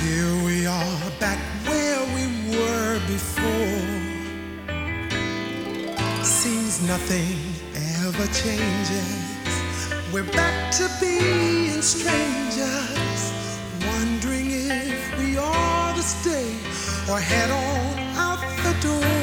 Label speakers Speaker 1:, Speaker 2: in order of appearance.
Speaker 1: Here we are back where we were before. Seems nothing ever changes. We're back to being strangers, wondering if we ought to stay or head on out the door.